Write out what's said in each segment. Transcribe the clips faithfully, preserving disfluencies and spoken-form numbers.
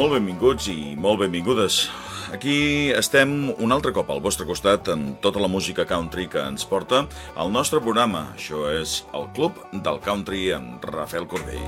Molt benvinguts i molt benvingudes. Aquí estem un altre cop al vostre costat en tota la música country que ens porta al nostre programa. Això és el Club del Country amb Rafael Corbell.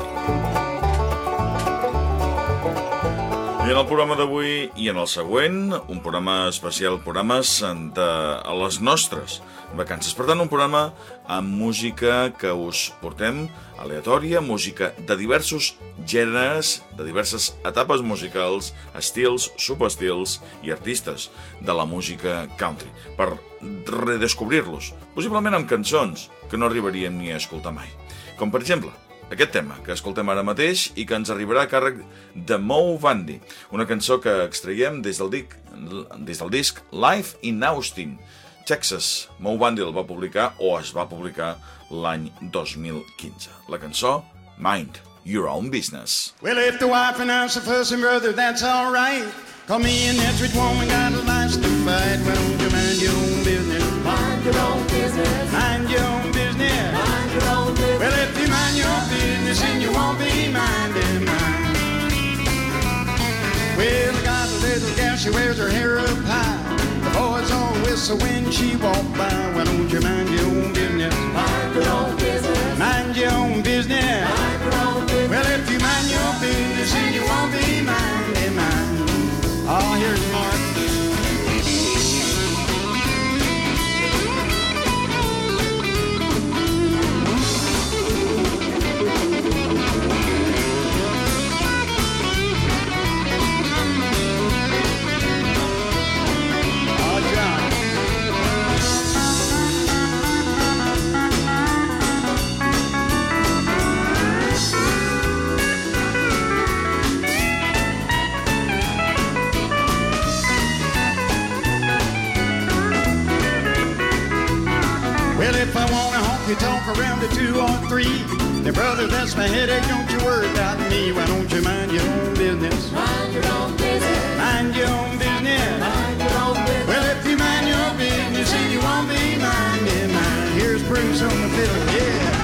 I en el programa d'avui i en el següent, un programa especial, programes de a les nostres vacances. Per tant, un programa amb música que us portem aleatòria, música de diversos gèneres, de diverses etapes musicals, estils, subestils i artistes de la música country, per redescobrir-los, possiblement amb cançons que no arribaríem ni a escoltar mai. Com per exemple, aquest tema que escoltem ara mateix i que ens arribarà a càrrec de Moe Vandy, una cançó que extraiem des del, dic, des del disc Live in Austin, Texas. Moe Vandy el va publicar o es va publicar l'any dos mil quinze. La cançó Mind Your Own Business. Well, if the wife and us are fussing, brother, that's all right. Call me an Etheridge woman, got a license to fight. Why don't you mind your own business? Mind your own business. Mind your own business. Mind your own business. Well, if you mind your business, then you won't be minding mine. Well, I got a little gal, she wears her hair up high. The boys all whistle when she walk by. Why don't you mind your own business? Mind your own business. Mind your own business. Mind your own business. Well, if you mind your business, then you won't be minding mine. Oh, here's Mark. You talk around to two or three. Now, brother, that's my headache. Don't you worry about me. Why don't you mind your own business? Mind your own business. Mind your own business. Mind your own business. Well, if you mind your business, then you won't be minding mine. Here's Bruce on the fiddle, yeah.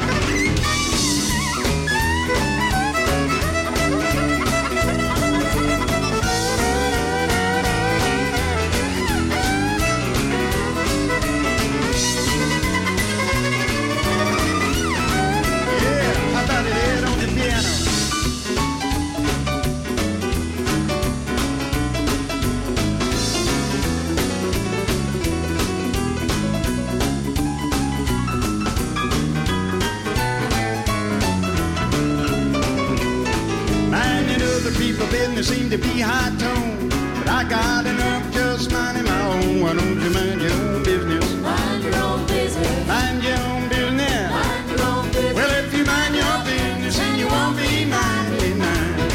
Business seem to be high tone, but I got enough just minding my own. Why don't you mind your own business? Mind your own business. Mind your own business. Mind your own business. Well, if you mind your business, then you won't be minding mine.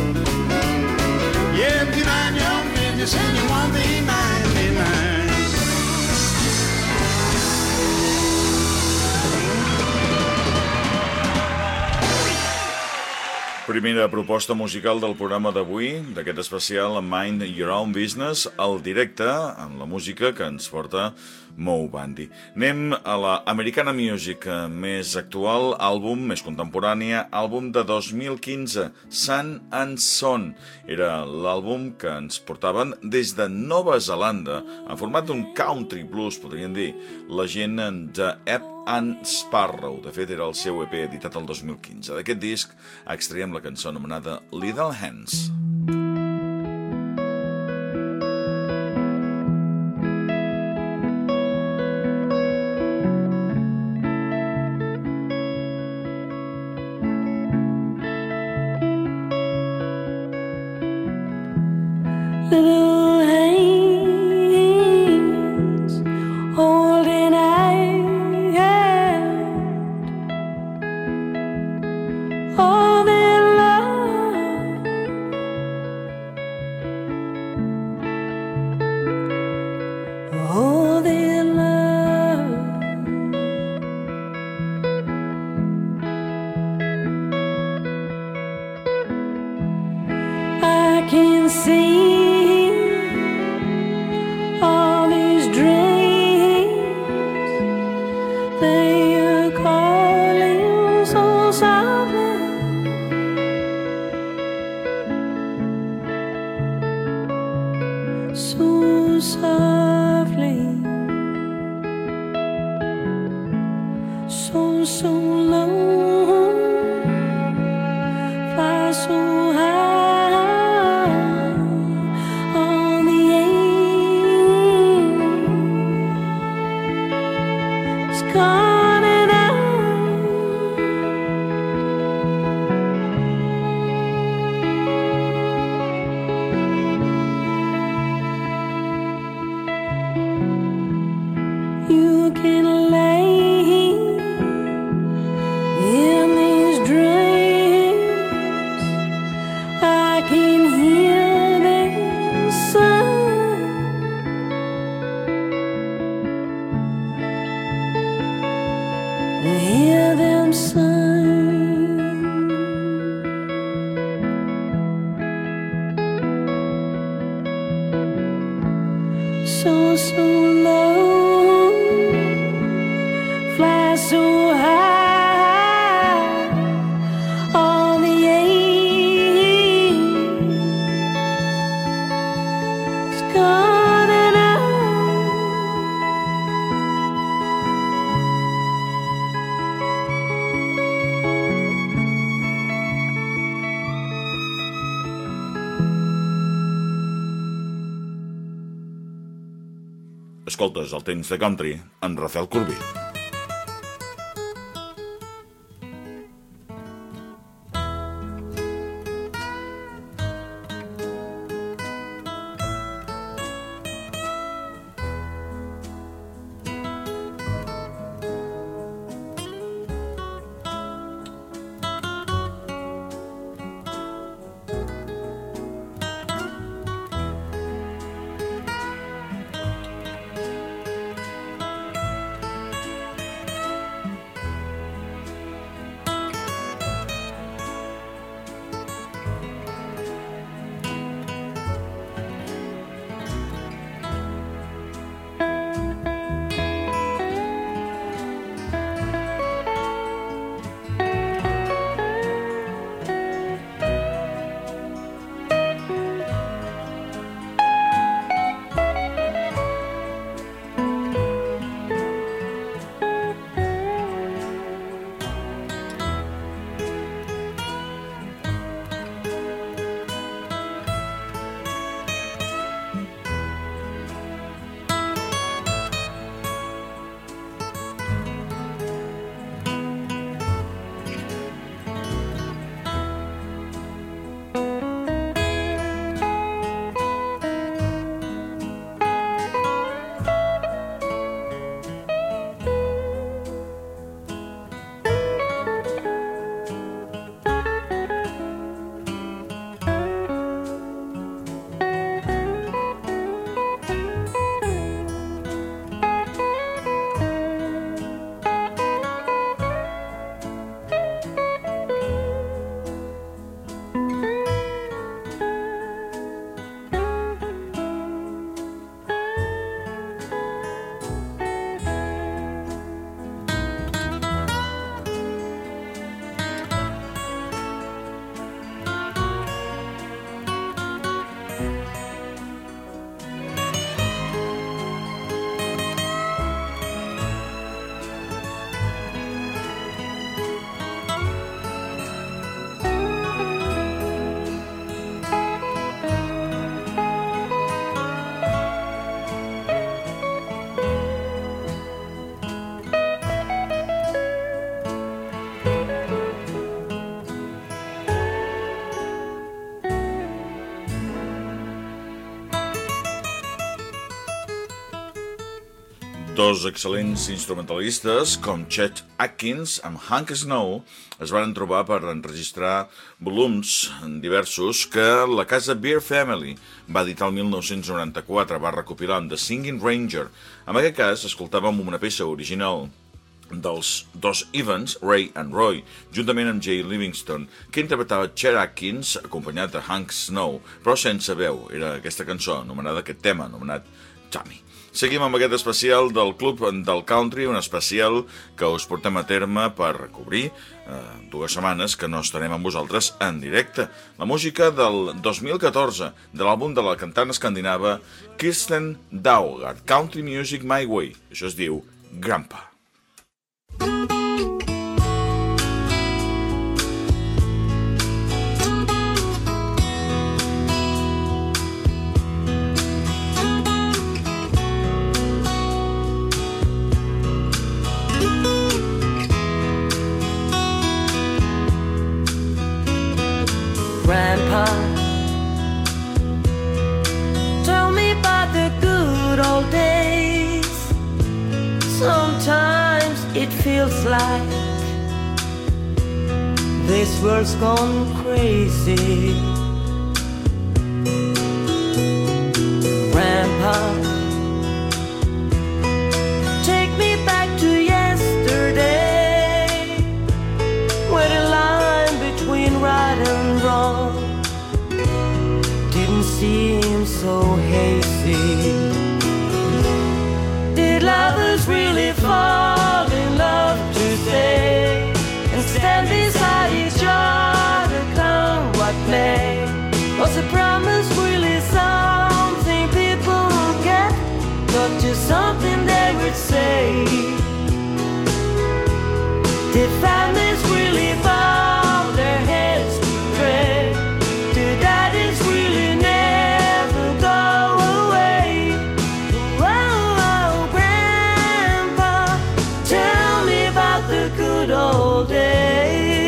Yeah, if you mind your own business, then you won't be minding mine. Primera proposta musical del programa d'avui, d'aquest especial Mind Your Own Business, al directe, amb la música que ens porta Moe Vandy. Anem a la Americana Music més actual, àlbum més contemporània, àlbum de dos mil quinze, Sun and Son. Era l'àlbum que ens portaven des de Nova Zelanda, en format d'un country blues, podríem dir, la gent de Ebb and Sparrow. De fet, era el seu E P editat el dos mil quinze. D'aquest disc extraiem la cançó anomenada Little Hands. Little hands holding hand, all their love softly, so, so low, fly so high on the air. It's gone and out. You can lay in these dreams. I can hear them sigh. Hear them sigh. So, so low, fly so high on the air. It's gone and out. Escoltes el temps de country amb Rafael Corbí. Dos excel·lents instrumentalistes com Chet Atkins amb Hank Snow es van trobar per enregistrar volums diversos que la casa Beer Family va editar el mil nou-cents noranta-quatre, va recopilar amb The Singing Ranger. En aquest cas, escoltàvem una peça original dels dos Evans, Ray and Roy, juntament amb Jay Livingston, que interpretava Chet Atkins acompanyat de Hank Snow, però sense veu. Era aquesta cançó anomenada, aquest tema anomenat Tommy. Seguim amb aquest especial del Club del Country, un especial que us portem a terme per cobrir eh, dues setmanes que no estarem amb vosaltres en directe. La música del dos mil catorze, de l'àlbum de la cantant escandinava Kirsten Daugard, Country Music My Way. Això es diu Grandpa. Grandpa, tell me about the good old days. Sometimes it feels like this world's gone crazy. Grandpa, take me back to yesterday, where the line between right and wrong didn't seem so hazy. Did lovers really fall in love to stay and stand beside each other, come what may? Was a promise really something people get, not just something they would say? Did families really bow their heads to pray? Did daddies really never go away? Oh, oh, Grandpa, tell me about the good old days.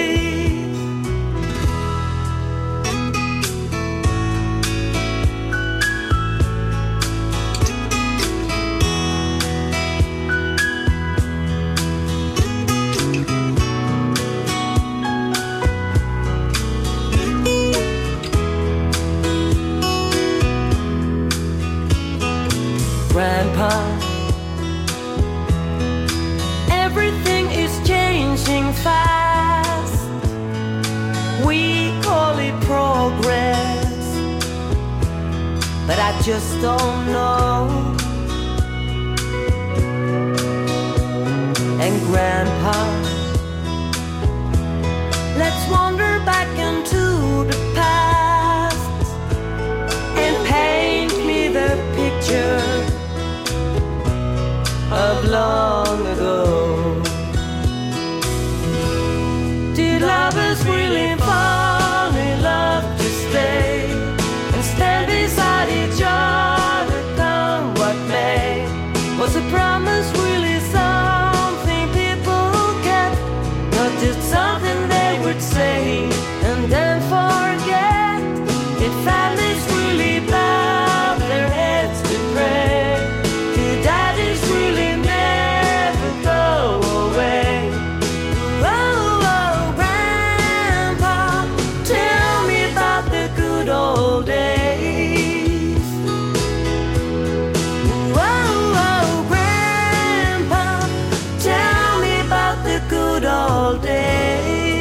Grandpa, everything is changing fast. We call it progress, but I just don't know. And Grandpa, let's wander back into the past and paint me the picture of long ago. Did lovers really fall in love to stay and stand beside each other, come what may? Was a promise really something people kept, not just something they would say and then forget? Did families really bow their heads to pray? Did daddies really never go away? Oh, oh, Grandpa, tell me about the good old days. Oh, oh, Grandpa, tell me about the good old days.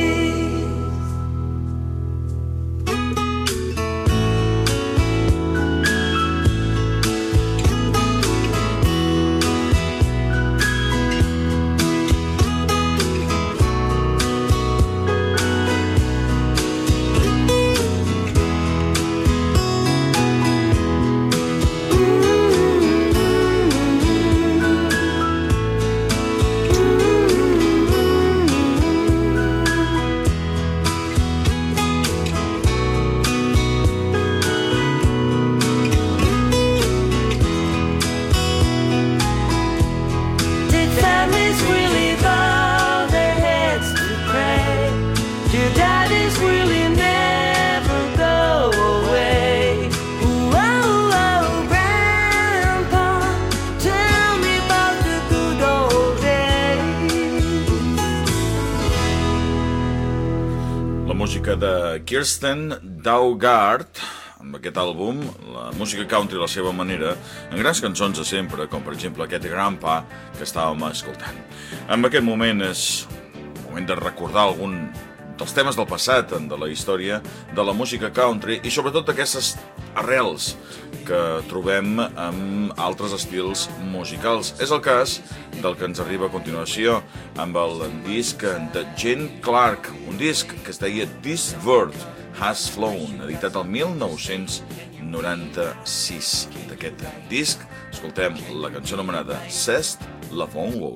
música de Kirsten Daugard, amb aquest àlbum, la música country a la seva manera, en grans cançons de sempre, com per exemple aquest Grandpa que estàvem escoltant. En aquest moment és el moment de recordar algun dels temes del passat, de la història de la música country, i sobretot aquestes arrels que trobem amb altres estils musicals. És el cas del que ens arriba a continuació amb el disc de Gene Clark, un disc que es deia This Bird Has Flown, editat el mil nou-cents noranta-sis. D'aquest disc escoltem la cançó anomenada C'est la Bongo.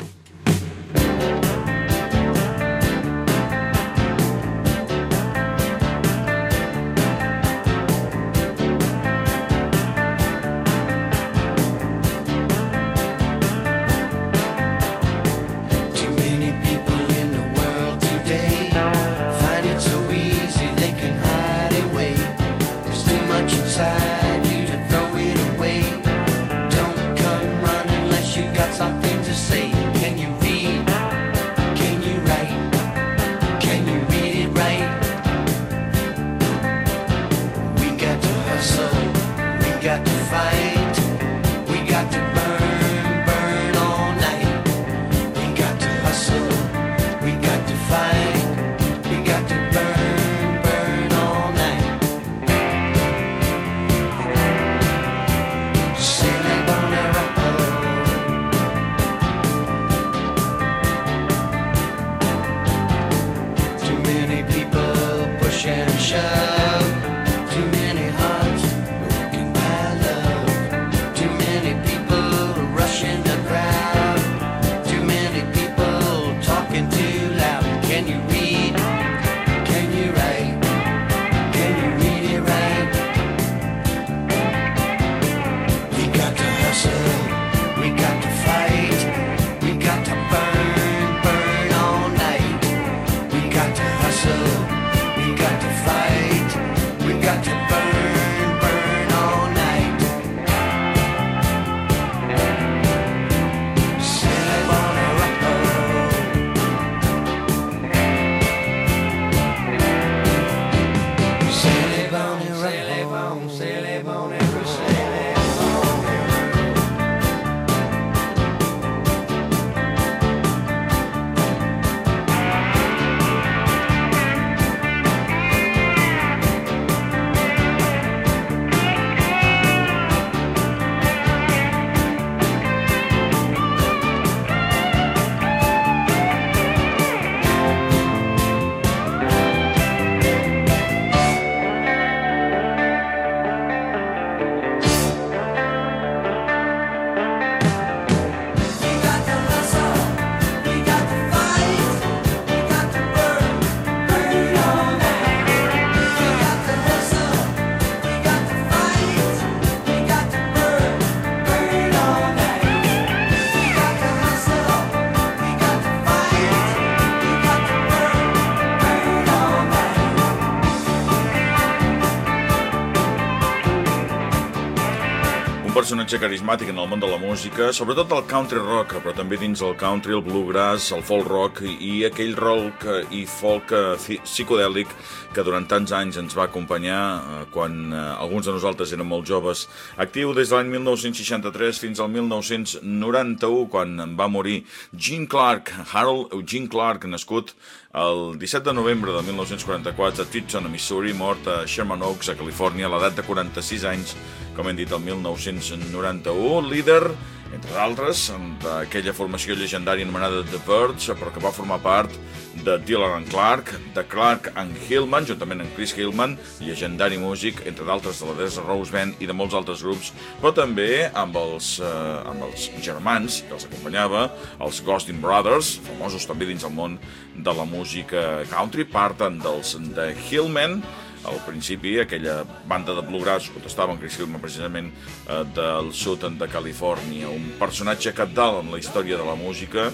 Personatge carismàtic en el món de la música, sobretot el country rock, però també dins el country, el bluegrass, el folk rock i aquell rock i folk psicodèlic que durant tants anys ens va acompanyar quan alguns de nosaltres érem molt joves. Actiu des de l'any mil nou-cents seixanta-tres fins al mil nou-cents noranta-u, quan va morir Gene Clark, Harold Eugene Clark, nascut el disset de novembre de mil nou-cents quaranta-quatre a Tipton, a Missouri, mort a Sherman Oaks, a Califòrnia, a l'edat de quaranta-sis anys, com hem dit, el mil nou-cents noranta-u, líder, entre d'altres, d'aquella formació llegendària anomenada The Byrds, però que va formar part de Dillard and Clark, de Clark and Hillman, juntament amb Chris Hillman, llegendari músic, entre d'altres de la Desert Rose Band i de molts altres grups, però també amb els, eh, amb els germans que els acompanyava, els Ghostin Brothers, famosos també dins el món de la música country, parten dels de Hillman. Al principi, aquella banda de bluegrass, on estava en Chris Hillman precisament eh, del sud de Califòrnia, un personatge cabdal en la història de la música,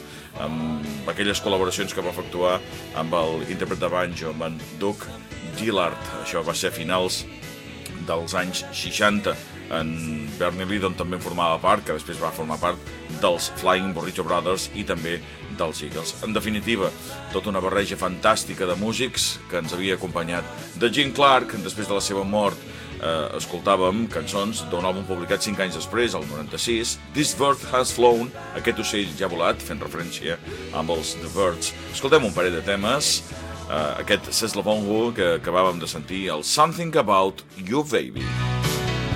amb aquelles col·laboracions que va efectuar amb l'intèrpret de banjo, amb en Doug Dillard. Això va ser a finals dels anys seixanta. En Bernie Lydon també en formava part, que després va formar part dels Flying Burrito Brothers i també dels Eagles. En definitiva, tota una barreja fantàstica de músics que ens havia acompanyat. De Gene Clark, després de la seva mort, eh, escoltàvem cançons d'un àlbum publicat cinc anys després, el noranta-sis, This Bird Has Flown, aquest ocell ja ha volat, fent referència amb els The Birds. Escoltem un parell de temes, eh, aquest C'est la Bongo que acabàvem de sentir, el Something About You Baby.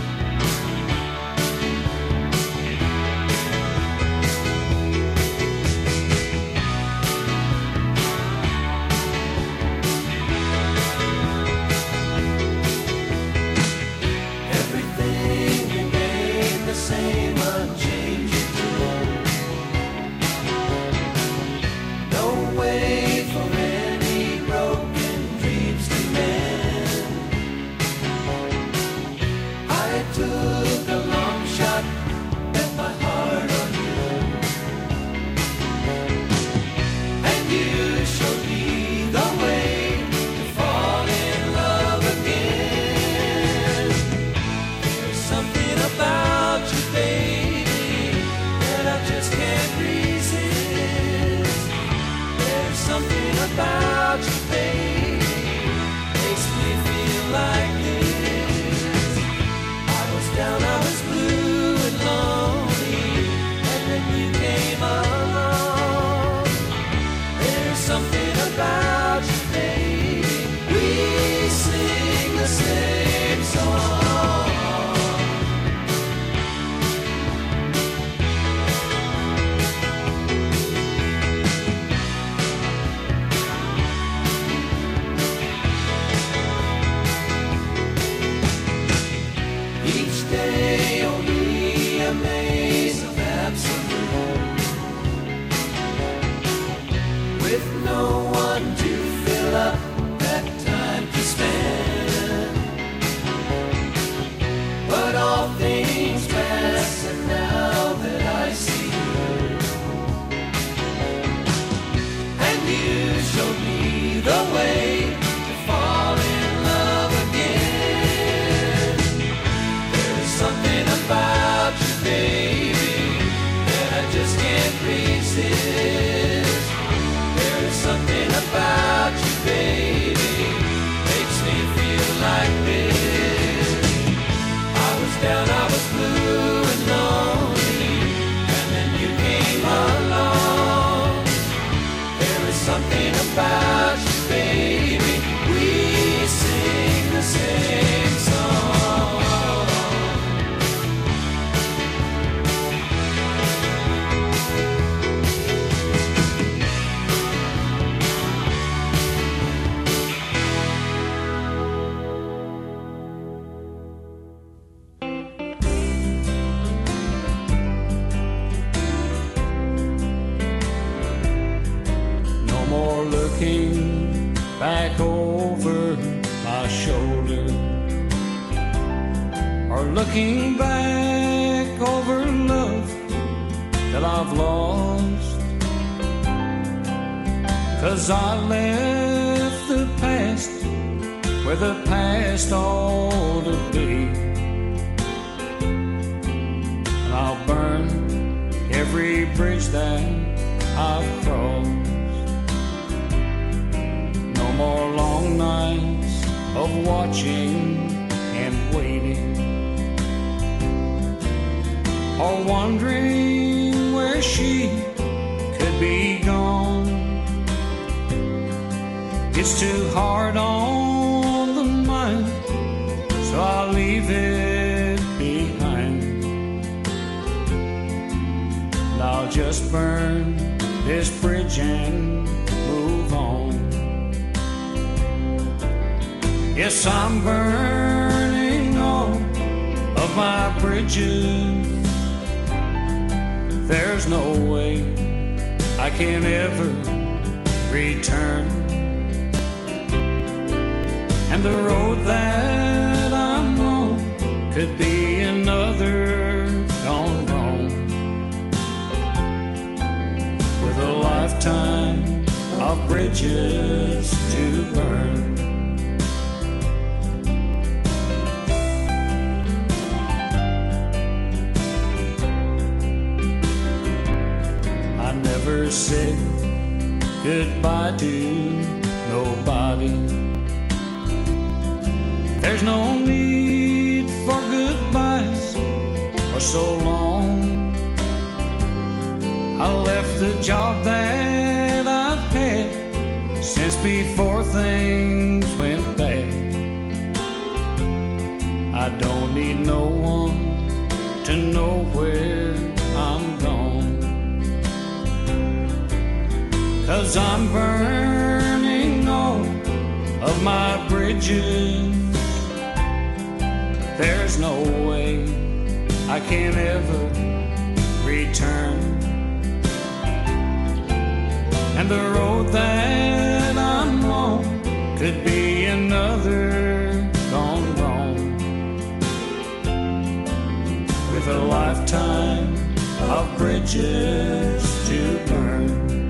same song. Each day only a maze of absolute, with no one to fill up that time to spend. But all things pass, and now that I see you, and you showed me the way to fall in love again. There's something about you, baby, that I just can't resist. There's something about you, baby, makes me feel like this. I was down, I was blue and lonely, and then you came along. There is something about you, baby, we sing the same song. No more looking back over my shoulder, or looking back over love that I've lost. 'Cause I left the past where the past ought to be, and I'll burn every bridge that I've crossed. No more long nights of watching and waiting, or wondering where she could be gone. It's too hard on the mind, so I'll leave it behind. And I'll just burn this bridge and move on. Yes, I'm burning all of my bridges. There's no way I can ever return. And the road that I'm on could be another gone wrong, with a lifetime of bridges to burn. I never said goodbye to nobody. There's no need for goodbyes for so long. I left the job that I've had since before things went bad. I don't need no one to know where I'm gone. 'Cause I'm burning all of my bridges. There's no way I can ever return. And the road that I'm on could be another gone wrong, with a lifetime of bridges to burn.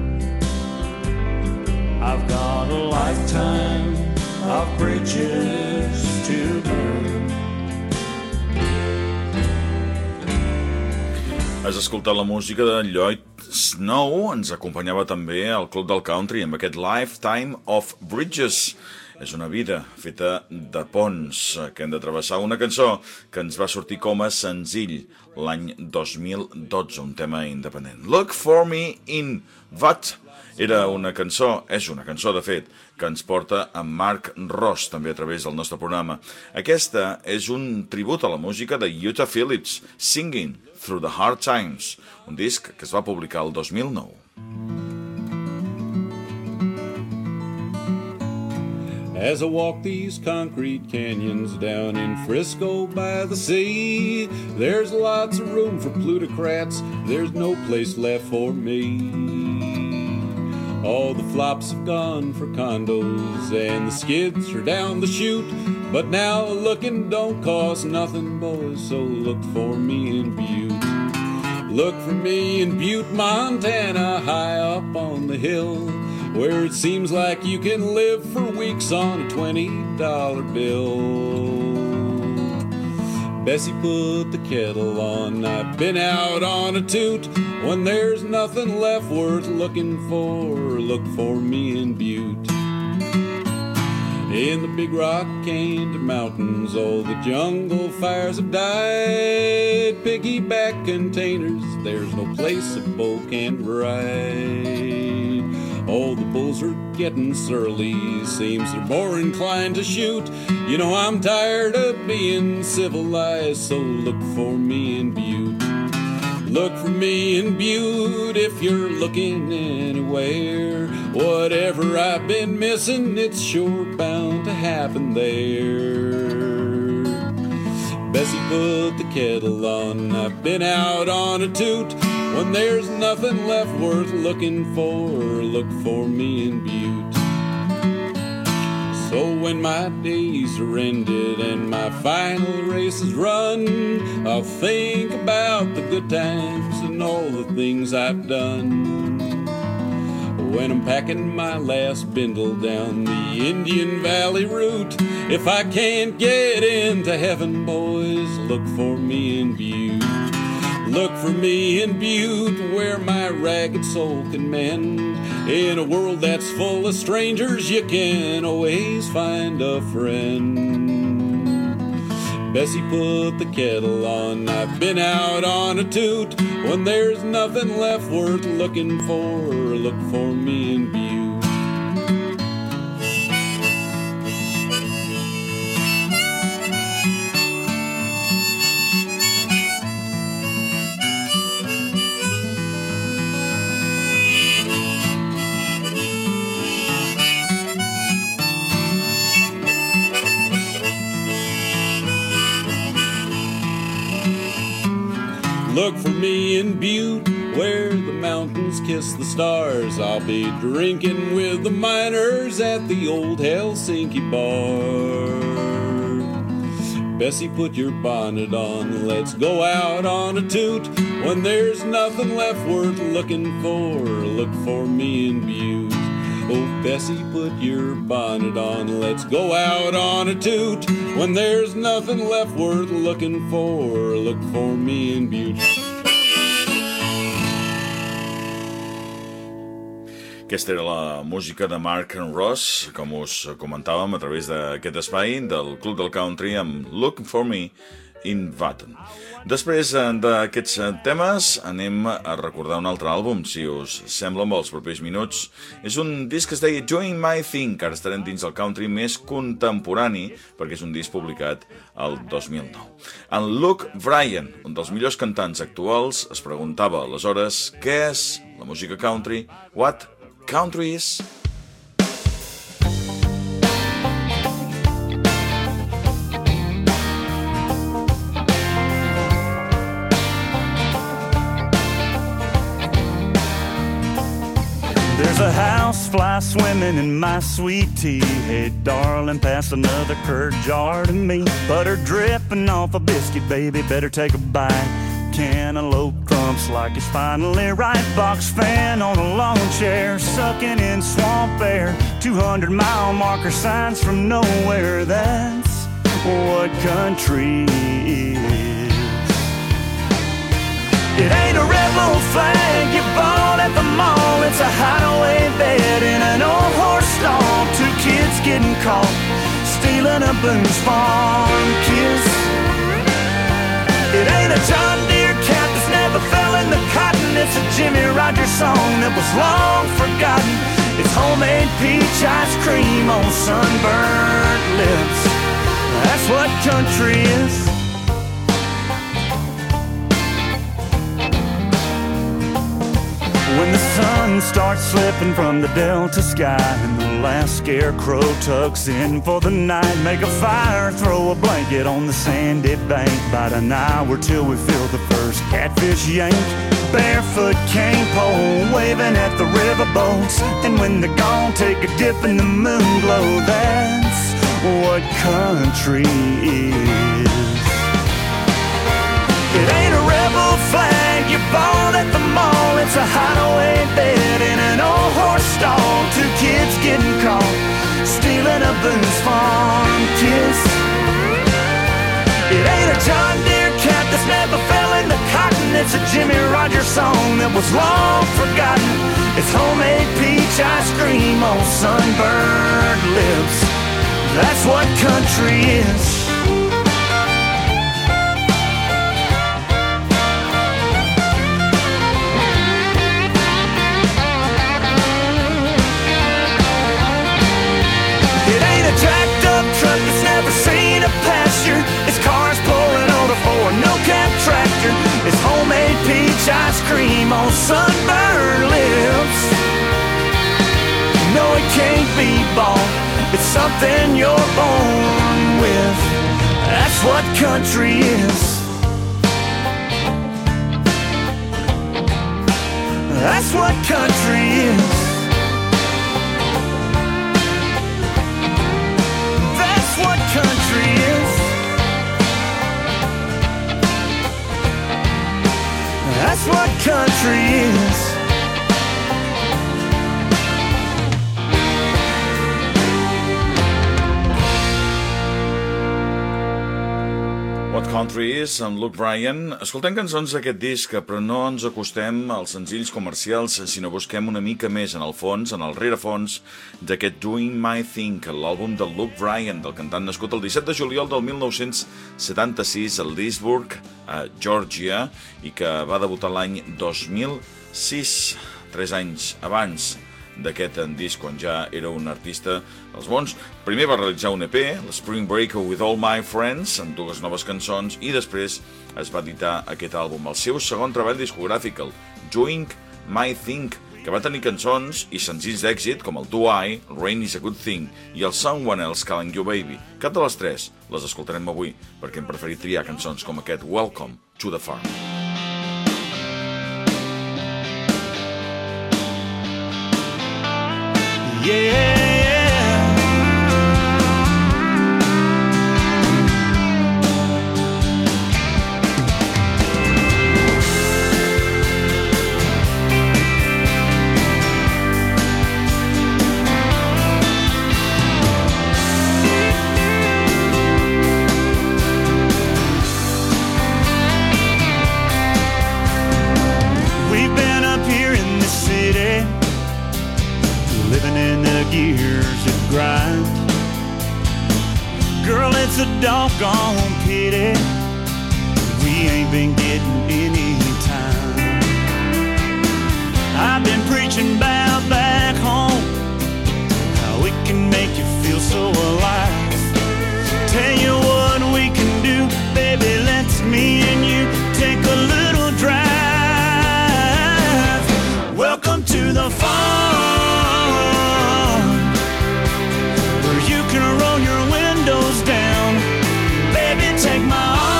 I've got a lifetime of bridges to burn. Has escoltat la música de Lloyd Snow, ens acompanyava també al Club del Country amb aquest Lifetime of Bridges. És una vida feta de ponts que hem de travessar, una cançó que ens va sortir com a senzill l'any dos mil dotze, un tema independent. Look for me in what Era una cançó, és una cançó de fet, que ens porta a Mark Ross, també a través del nostre programa. Aquesta és un tribut a la música de Utah Phillips, Singing Through the Hard Times, un disc que es va publicar el dos mil nou. As I walk these concrete canyons down in Frisco by the sea, there's lots of room for plutocrats, there's no place left for me. All the flops have gone for condos and the skids are down the chute, but now looking don't cost nothing, boys, so look for me in Butte. Look for me in Butte, Montana, high up on the hill, where it seems like you can live for weeks on a twenty dollar bill. Bessie put the kettle on, I've been out on a toot. When there's nothing left worth looking for, look for me in Butte. In the Big Rock Candy Mountains, all the jungle fires have died. Piggyback containers, there's no place a bow can ride. All the bulls are getting surly, seems they're more inclined to shoot. You know I'm tired of being civilized, so look for me in Butte. Look for me in Butte if you're looking anywhere. Whatever I've been missing, it's sure bound to happen there. Bessie put the kettle on, I've been out on a toot. When there's nothing left worth looking for, look for me in Butte. So when my days are ended and my final race is run, I'll think about the good times and all the things I've done. When I'm packing my last bindle down the Indian Valley route, if I can't get into heaven, boys, look for me in Butte. Look for me in Butte, where my ragged soul can mend. In a world that's full of strangers, you can always find a friend. Bessie put the kettle on, I've been out on a toot. When there's nothing left worth looking for, look for me in Butte. Look for me in Butte, where the mountains kiss the stars. I'll be drinking with the miners at the old Helsinki bar. Bessie, put your bonnet on, let's go out on a toot. When there's nothing left worth looking for, look for me in Butte. Oh, Bessie, put your bonnet on, let's go out on a toot. When there's nothing left worth looking for, look for me in Butte. Aquesta era la música de Mark Ross, com us comentàvem a través d'aquest espai del Club del Country amb Look for Me in Vatten. Després d'aquests temes anem a recordar un altre àlbum, si us sembla, amb els propers minuts. És un disc que es deia Doing My Thing, que ara estarem dins el country més contemporani, perquè és un disc publicat el dos mil nou. En Luke Bryan, un dels millors cantants actuals, es preguntava aleshores què és la música country, what country is. There's a housefly swimming in my sweet tea. Hey, darling, pass another curd jar to me. Butter dripping off a biscuit, baby, better take a bite. Cantaloupe crumps like it's finally right. Box fan on a lawn chair, sucking in swamp air. two hundred mile marker signs from nowhere. That's what country is. It ain't a rebel flag you bought at the mall. It's a hideaway bed in an old horse stall. Two kids getting caught stealing a Boone's Farm kiss. It ain't a John Deere cap that's never fell in the cotton. It's a Jimmy Rogers song that was long forgotten. homemade peach ice cream on sunburnt lips. That's what country is. When the sun starts slipping from the delta sky and the last scarecrow tucks in for the night, make a fire, throw a blanket on the sandy bank, bite an hour till we feel the first catfish yank. Barefoot cane pole waving at the riverboats, and when they're gone, take a dip in the moon glow. That's what country is. It ain't a rebel flag you bought at the mall. It's a hideaway bed in an old horse stall. Two kids getting caught stealing a Boone's Farm kiss. It ain't a John Deere cap that's never fell in the cotton. It's a Jimmy Rogers song that was long forgotten. It's homemade peach ice cream on sunburned lips. That's what country is. Jacked up truck that's never seen a pasture. It's cars pulling over for a no-cab tractor. It's homemade peach ice cream on sunburned lips. No, it can't be bought. It's something you're born with. That's what country is. That's what country is. What country is. That's what country is. What Country Is, amb Luke Bryan. Escoltem cançons d'aquest disc, però no ens acostem als senzills comercials, sinó busquem una mica més en el fons, en el rerefons d'aquest Doing My Thing, l'àlbum de Luke Bryan, del cantant nascut el disset de juliol del mil nou-cents setanta-sis a Leesburg, a Georgia, i que va debutar l'any dos mil sis, tres anys abans d'aquest disc, quan ja era un artista dels bons. Primer va realitzar un E P, l'Spring Break With All My Friends, amb dues noves cançons, i després es va editar aquest àlbum, el seu segon treball discogràfic, el Doing My Thing, que va tenir cançons i senzills d'èxit com el Do I, Rain Is a Good Thing, i el Someone Else Calling You Baby. Cap de les tres les escoltarem avui, perquè hem preferit triar cançons com aquest Welcome to the Farm. Yeah. We've been up here in the city, living in the gears that grind. Girl, it's a doggone pity we ain't been getting any time. I've been preaching about back home, how it can make you feel so alive. Tell you what we can do, baby, let's me and you take a little drive. Welcome to the farm, where you can roll your windows down. Baby, take my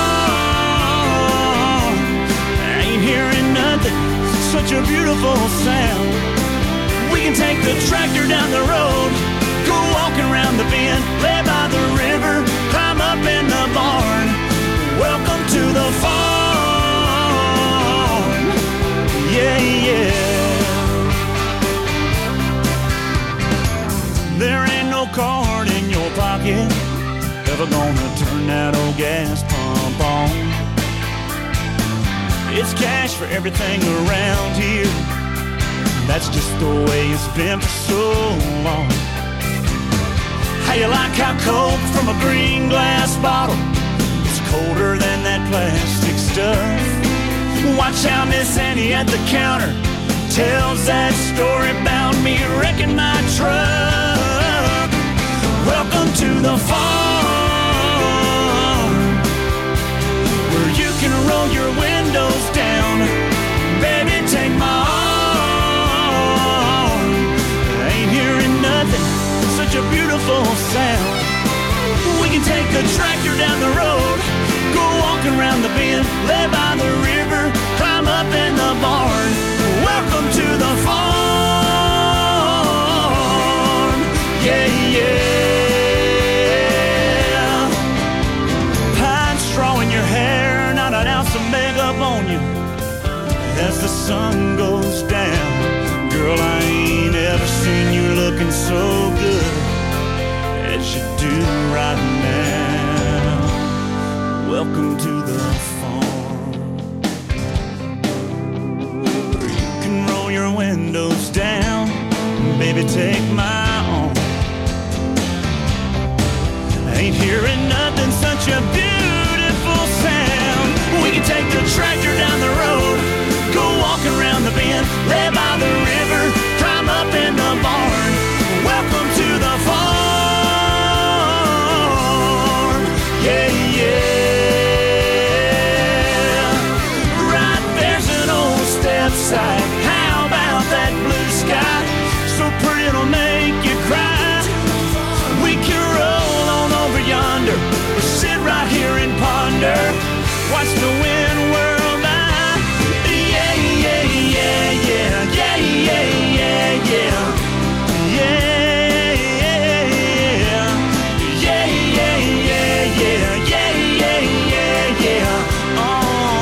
arm. I ain't hearing nothing, such a beautiful sound. We can take the tractor down the road, go walking around the bend, lay by the river, climb up in the barn. Welcome to the farm. Yeah, yeah. There ain't no card in your pocket ever gonna turn that old gas pump on. It's cash for everything around here. That's just the way it's been for so long. How you like hot Coke from a green glass bottle? It's colder than that plastic stuff. Watch out, Miss Annie at the counter tells that story about me wrecking my truck. Welcome to the farm, where you can roll your windows down. Baby, take my arm. I ain't hearing nothing, such a beautiful sound. We can take the tractor down the road, go walking around the bend, lay by the river, climb up in the barn. Welcome to the farm. Yeah, yeah. Pine straw in your hair, not an ounce of makeup on you. As the sun goes down, girl, I ain't ever seen you looking so good as you do right now. Welcome to the farm, where you can roll your windows down. Baby, take my arm. I ain't hearing nothing, such a beautiful sound. We can take the tractor down the road, go walking around the bend, lay by the river, climb up in the barn. Welcome to the farm. Yeah, yeah. Right there's an old stepside. How about that blue sky? So pretty it'll make you cry. We can roll on over yonder, or sit right here and ponder. Watch the wind whirl by. Yeah, yeah, yeah, yeah, yeah, yeah, yeah, yeah. Yeah, yeah, yeah, yeah, yeah, yeah, yeah, yeah, yeah, yeah. Oh.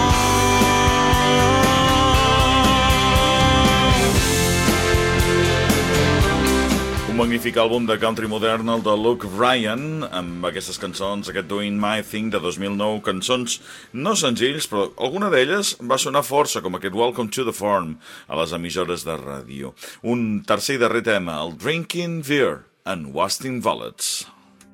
Un magnífic àlbum de country modern, el de Luke Bryan, amb aquestes cançons, aquest Doing My Thing de dos mil nou, cançons no senzills, però alguna d'elles va sonar força, com aquest Welcome to the Farm, a les emissores de ràdio. Un tercer i darrer tema, el Drinking Beer and Wasting Bullets.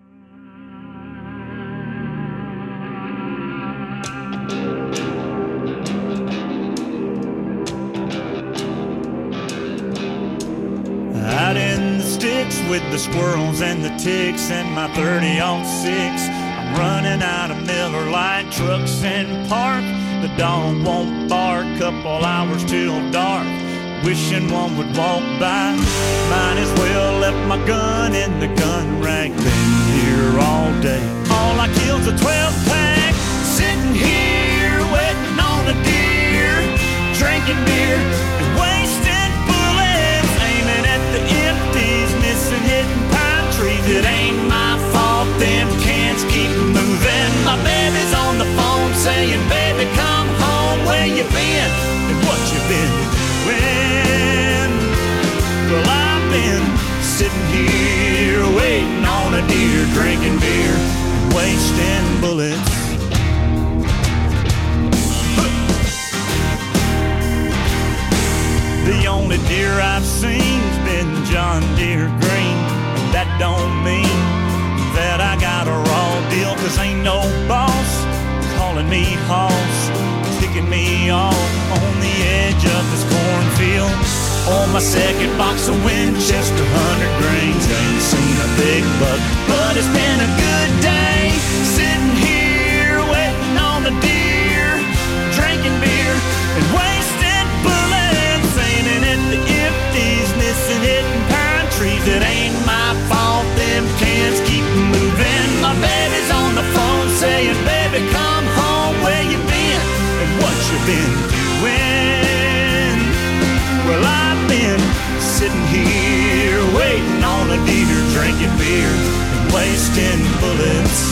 Out in the sticks with the squirrels and the ticks and my thirty oh six. I'm running out of Miller Lite trucks and park. The dog won't bark, couple hours till dark. Wishing one would walk by. Might as well left my gun in the gun rack. Been here all day. All I kill's a twelve pack. Sitting here waiting on a deer. Drinking beer and wasting bullets. Aiming at the empties, missing hidden pine trees. It ain't my fault, them cans keep moving. My baby's on the phone saying, baby, come home. Where you been and what you been doing? Well, I've been sitting here waiting on a deer, drinking beer, wasting bullets. The only deer I've seen's been John Deere green. And that don't mean that I got a raw deal, 'cause ain't no boss calling me hoss, ticking me off on the edge of this cornfield. On my second box of Winchester hundred grains, ain't seen a big buck, but it's been a good day. Sitting here waiting on the deer, drinking beer and wasting bullets, aiming at the empties, missing hidden pine trees. It ain't my fault, them cans keep moving. My baby's on the phone saying, baby, come home. Where you been and what you been doing? Well, I've been sitting here waiting on a deer, drinking beer and wasting bullets.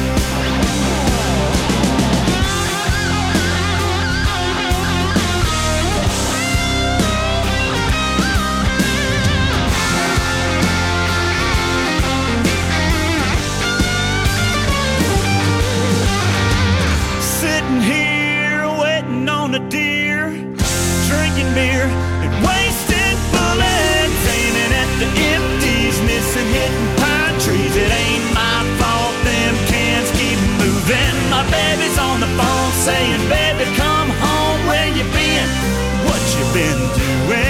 Sitting here waiting on a deer, drinking beer and wasting bullets, aiming at the empties, missing hidden pine trees. It ain't my fault, them cans keep moving. My baby's on the phone saying, baby, come home. Where you been? What you been doing?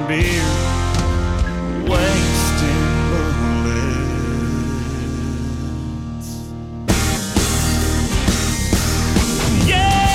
beer, wasting bullets. Yeah.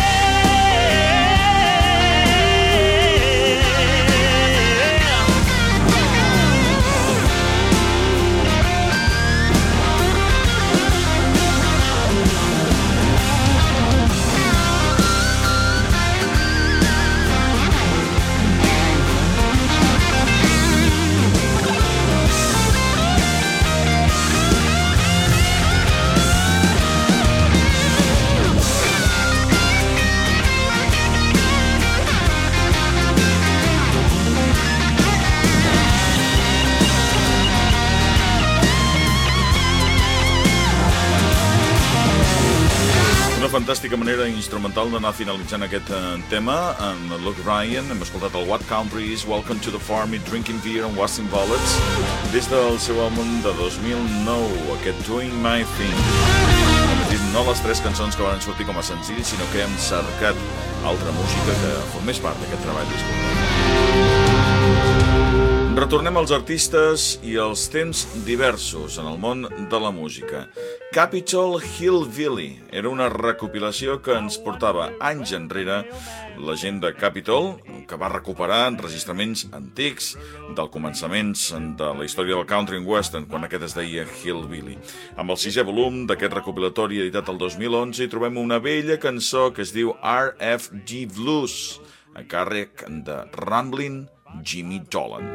Fantàstica manera instrumental d'anar finalitzant aquest uh, tema amb Luke Bryan. Hem escoltat el What Country Is, Welcome to the Farm, i Drinking Beer and Washing Bullets des del seu àlbum de dos mil nou, aquest Doing My Thing. Com he dit, no les tres cançons que van sortir com a senzill, sinó que hem cercat altra música que formés part d'aquest treball discogràfic. Retornem als artistes i als temps diversos en el món de la música. Capitol Hillbilly era una recopilació que ens portava anys enrere la gent de Capitol, que va recuperar enregistraments antics del començaments de la història del country and western, quan aquest es deia Hillbilly. Amb el sisè volum d'aquest recopilatori editat el dos mil onze hi trobem una vella cançó que es diu R F G Blues, a càrrec de Ramblin' Jimmy Dolan.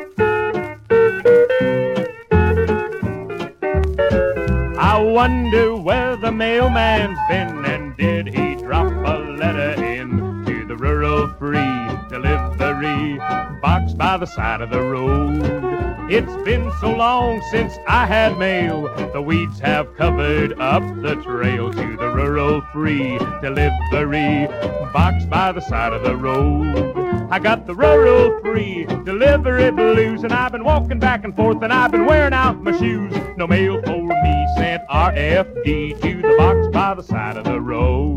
I wonder where the mailman's been, and did he drop a letter in to the rural free delivery box by the side of the road? It's been so long since I had mail, the weeds have covered up the trail to the rural free delivery box by the side of the road. I got the rural free delivery blues, and I've been walking back and forth, and I've been wearing out my shoes. No mail for me, sent R F D to the box by the side of the road.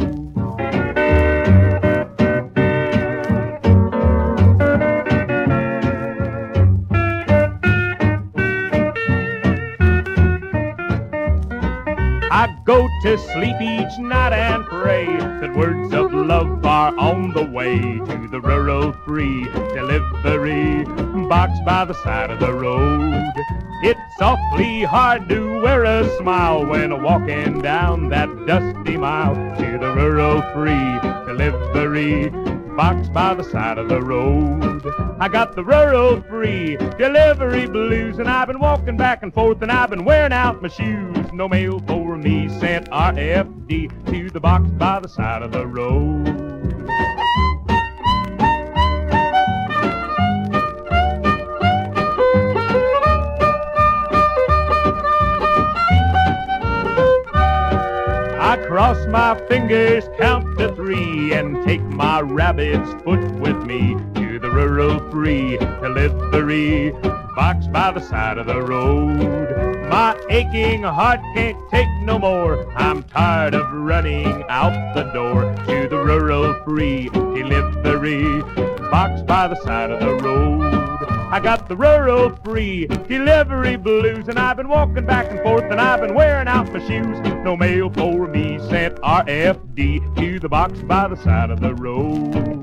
I go to sleep each night and pray that words of love are on the way to the rural free delivery box by the side of the road. It's awfully hard to wear a smile when walking down that dusty mile to the rural free delivery box by the side of the road. I got the rural free delivery blues, and I've been walking back and forth, and I've been wearing out my shoes. No mail for me, sent R F D to the box by the side of the road. I cross my fingers, count to three, and take my rabbit's foot with me to the rural free delivery box by the side of the road. My aching heart can't take no more, I'm tired of running out the door to the rural free delivery box by the side of the road. I got the rural free delivery blues, and I've been walking back and forth, and I've been wearing out my shoes. No mail for me, sent R F D to the box by the side of the road.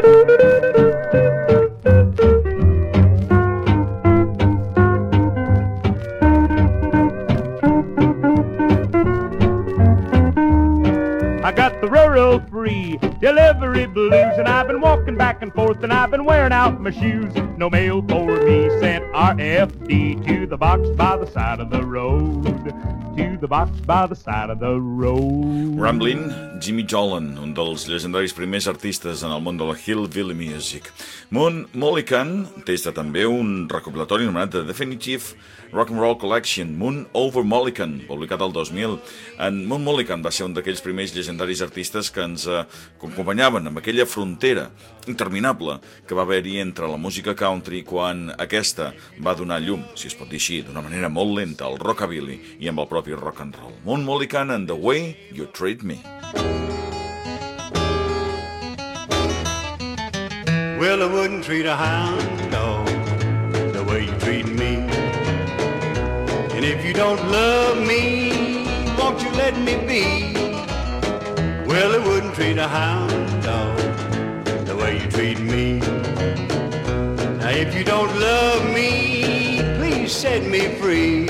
I got the rural free delivery blues, and I've been walking back and forth, and I've been wearing out my shoes. No mail for me, sent R F D to the box by the side of the road. To the box by the side of the road. Ramblin' Jimmy Dolan, un dels llegendaris primers artistes en el món de la Hillbilly Music. Moon Mullican té també un recopilatori anomenat The Definitive Rock and Roll Collection, Moon Over Mullican, publicat el dos mil. En Moon Mullican va ser un d'aquells primers llegendaris artistes que ens eh, acompanyaven amb aquella frontera interminable que va haver-hi entre la música country quan aquesta va donar llum, si es pot dir així, d'una manera molt lenta, al rockabilly i amb el propi rock and roll. Moon Mullican and The Way You Treat Me. Well, I wouldn't treat a hound dog the way you treat me. And if you don't love me, won't you let me be? Well, I wouldn't treat a hound dog the way you treat me. Now, if you don't love me, please set me free.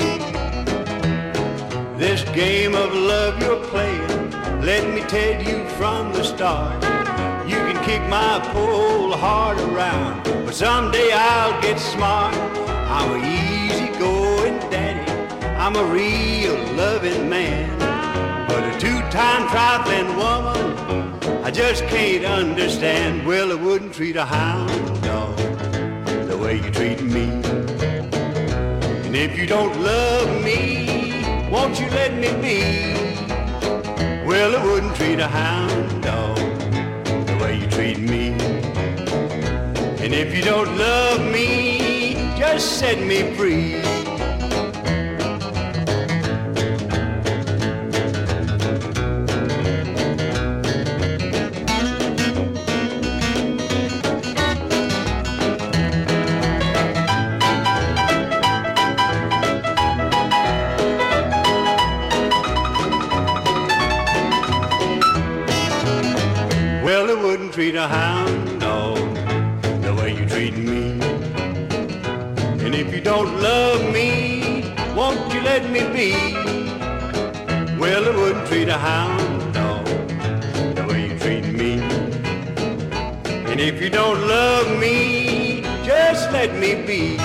This game of love you're playing, let me tell you from the start, you can kick my poor old heart around, but someday I'll get smart. I'm an easy-going daddy, I'm a real loving man, but a two-time trifling woman I just can't understand. Well, I wouldn't treat a hound dog the way you treat me. And if you don't love me, won't you let me be? Well, I wouldn't treat a hound dog the way you treat me. And if you don't love me, just set me free. Treat a hound dog the way you treat me. And if you don't love me, won't you let me be? Well, I wouldn't treat a hound dog the way you treat me. And if you don't love me, just let me be.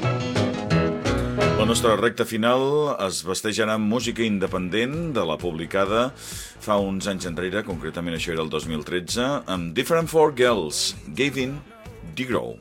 La nostra recta final es vesteix ara amb música independent de la publicada fa uns anys enrere, concretament això era el dos mil tretze, amb Different for Girls, Gavin DeGraw.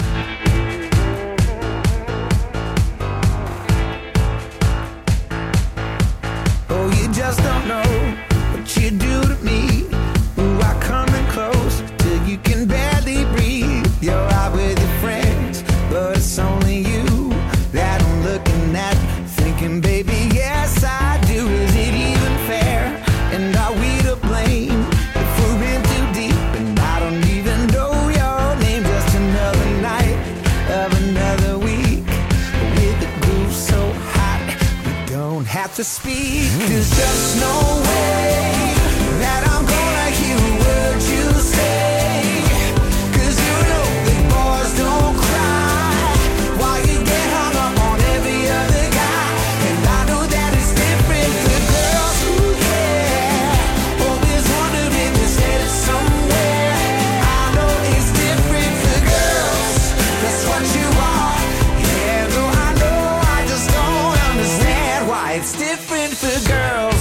Oh, you just don't know what you do to me. Ooh, I come in close till you can barely breathe. You're out with your friends, but it's only you that I'm looking at, thinking, baby, yes, I do. Is it even fair? And are we to blame if we're in too deep? And I don't even know your name. Just another night of another week with the groove so hot we don't have to speak. There's just no way that I'm gonna hear a word you say, 'cause you know that boys don't cry while you get hung up on every other guy. And I know that it's different for girls who care, always wondering is headed somewhere. I know it's different for girls, that's what you are. Yeah, though I know I just don't understand why it's different for girls.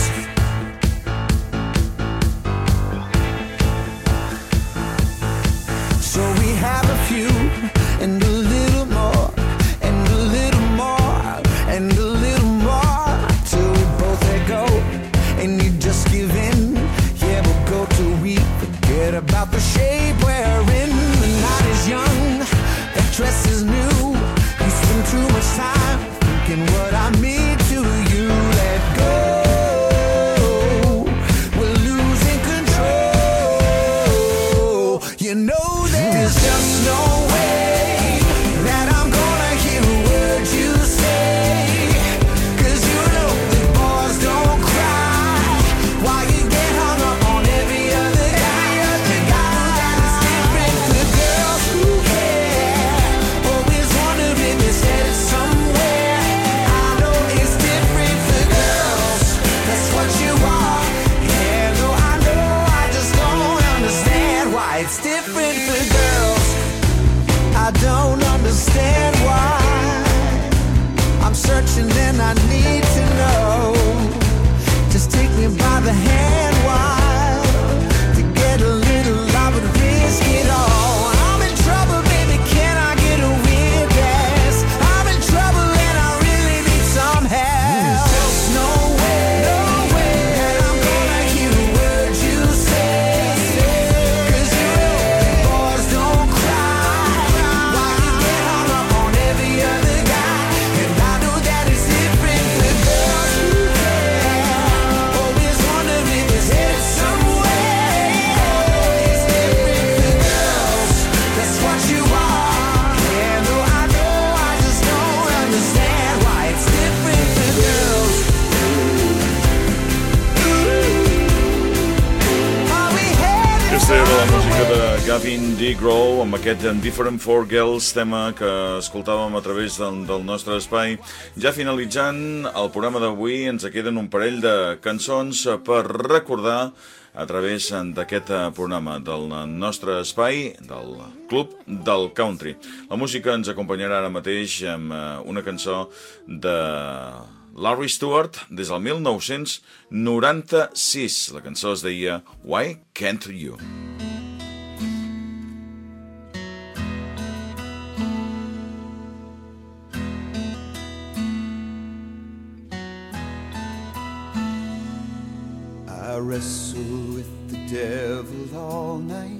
So we have a few and a little more and a little more and a little more till we both let go and you just give in. Yeah, we'll go till we forget about the shape we're in. The night is young, that dress is new. You spend too much time thinking what I mean to you. Let go, we're losing control. You know that there's just no way that I'm gonna hear a word you say, 'cause you know that boys don't cry while you get hung up on every other guy. And I know that it's different for girls who care, always wondering is headed somewhere. I know it's different for girls, that's what you are. Yeah, though I know I just don't understand why it's different for girls. I don't understand why. I'm searching and I need to know. Just take me by the hand while to get a little, I would risk it all. I'm in trouble, baby, can I get a witness? I'm in trouble and I really need some help. There's no way, no way that I'm gonna hear a word you say, 'cause you know that boys don't cry while you get hung up on every other guy. And I know that it's different for girls who care, always wondering is headed somewhere. It's different for girls, that's what you are. Aquesta era la música de Gavin DeGraw amb aquest Different for Girls, tema que escoltàvem a través del, del nostre espai. Ja finalitzant el programa d'avui, ens queden un parell de cançons per recordar a través d'aquest programa del nostre espai, del Club del Country. La música ens acompanyarà ara mateix amb una cançó de Larry Stewart des del mil nou-cents noranta-sis. La cançó es deia Why Can't You? I wrestle with the devil all night,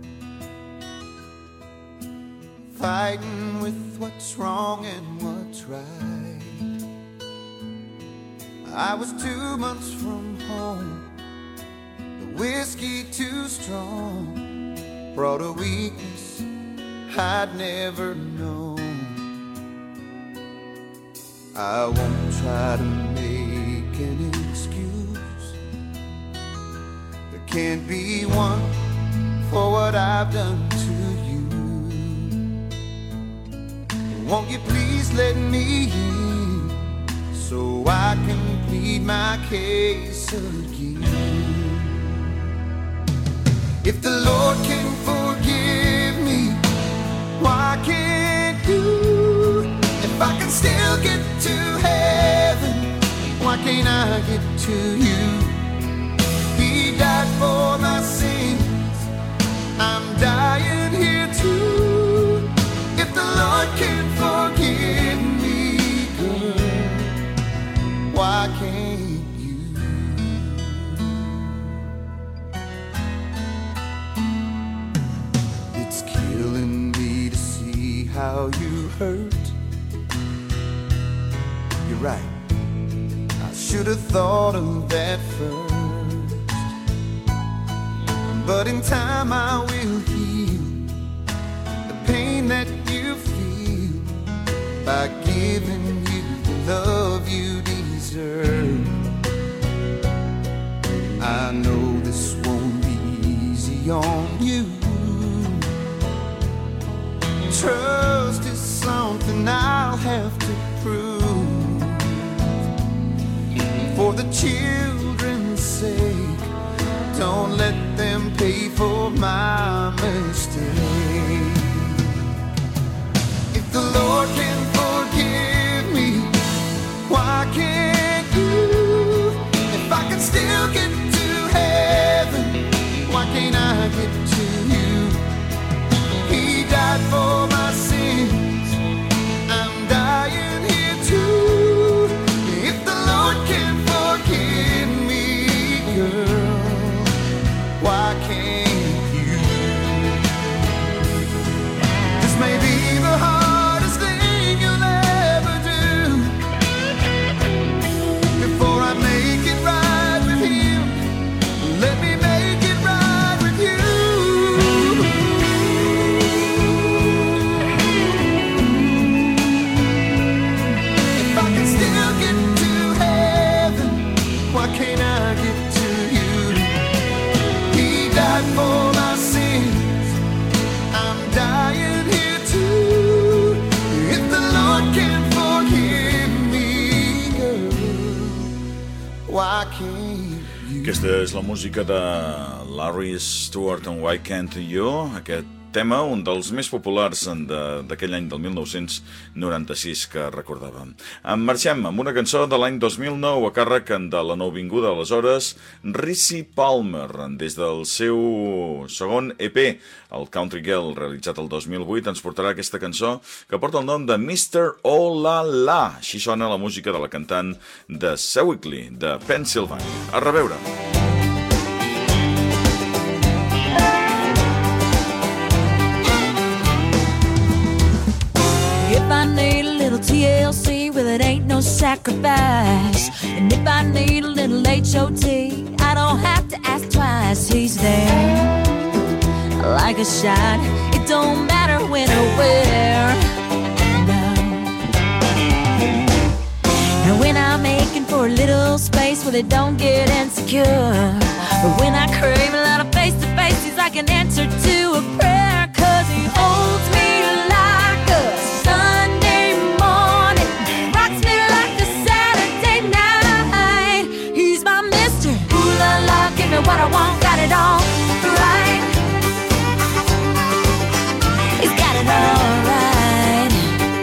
fighting with what's wrong and what's right. I was two months from home, the whiskey too strong brought a weakness I'd never known. I won't try to make an excuse, there can't be one for what I've done to you. Won't you please let me in so I can plead my case again? If the Lord can forgive me, why can't you? If I can still get to heaven, why can't I get to you? He died for my sins, I'm dying here too. If the Lord can forgive me, girl, why can't you? It's killing me to see how you hurt. You're right, I should have thought of that first. But in time I will heal the pain that you feel by giving you the love you deserve. I know this won't be easy on you. Trust is something I'll have to prove. For the children's sake, don't let them pay for my mistake. If the Lord can forgive me, why can't you? If I can still get to heaven, why can't I get to you? He died for my sins, I'm dying here too. If the Lord can forgive me, girl, why can't you? This may be the hardest thing you'll ever do. Before I make it right with him, let me make it right with you. If I can still get to heaven, why can't I get to you? He died for my sins, I'm dying here too. If the Lord can forgive me, girl, why can't you? Aquesta és la música de Larry Stewart and Why Can't You? Aquest tema, un dels més populars de- d'aquell any del mil nou-cents noranta-sis que recordàvem. En marxem amb una cançó de l'any dos mil nou a càrrec de la nouvinguda aleshores Ricci Palmer, des del seu segon E P, el Country Girl, realitzat el dos mil vuit, ens portarà aquesta cançó que porta el nom de mister Oh-La-La. Així sona la música de la cantant de Sewickley, de Pennsylvania. A reveure. If I need a little T L C, well, it ain't no sacrifice. And if I need a little H O T, I don't have to ask twice. He's there like a shot. It don't matter when or where. No. And when I'm aching for a little space, well, it don't get insecure. But when I crave a lot of face to face, he's like like an answer to a prayer, 'cause he holds me like a Sunday morning, rocks me like a Saturday night. He's my mister, ooh la la, give me what I want, got it all right. He's got it all right.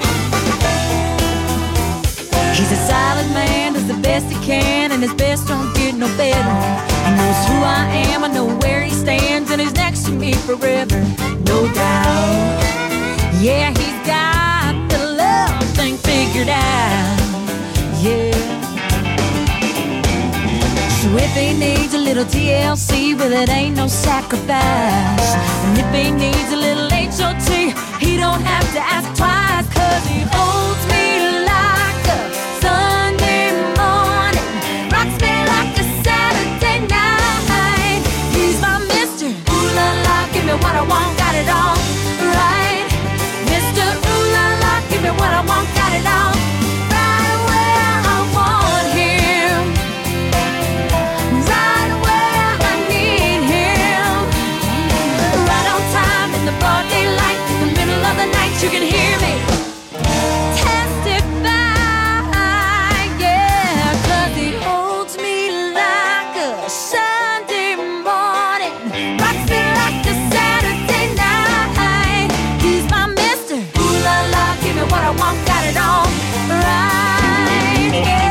He's a solid man, does the best he can, and his best don't get no better. He knows who I am, I know where he stands, and he's next to me forever, no doubt. Yeah, he's got the love thing figured out, yeah. So if he needs a little T L C, well it ain't no sacrifice. And if he needs a little H O T, he don't have to ask twice, 'cause he holds me like a Sunday morning, rocks me like a Saturday night. He's my mister, ooh la la, give me what I want, got it all right. Mister Ooh la la, give me what I want, got it all right where I want him, right where I need him, right on time in the broad daylight, in the middle of the night. You can hear me testify, yeah, 'cause he holds me like a Sunday morning, rocks me like a Saturday night. He's my mister, ooh la la, give me what I want, got it all right, yeah.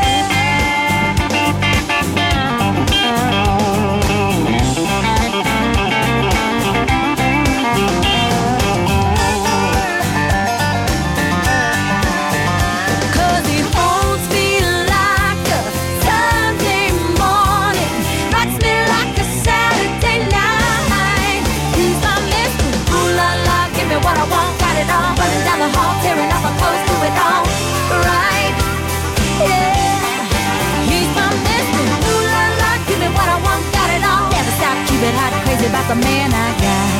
Cause he holds me like a Sunday morning, rocks me like a Saturday night. He's my mister, ooh la la, give me what I want, got it all. Running down the hall, tearing up my clothes, do it all right, yeah. He's my mister, ooh la la, give me what I want, got it all. Never stop, keep it hot, crazy about the man I got.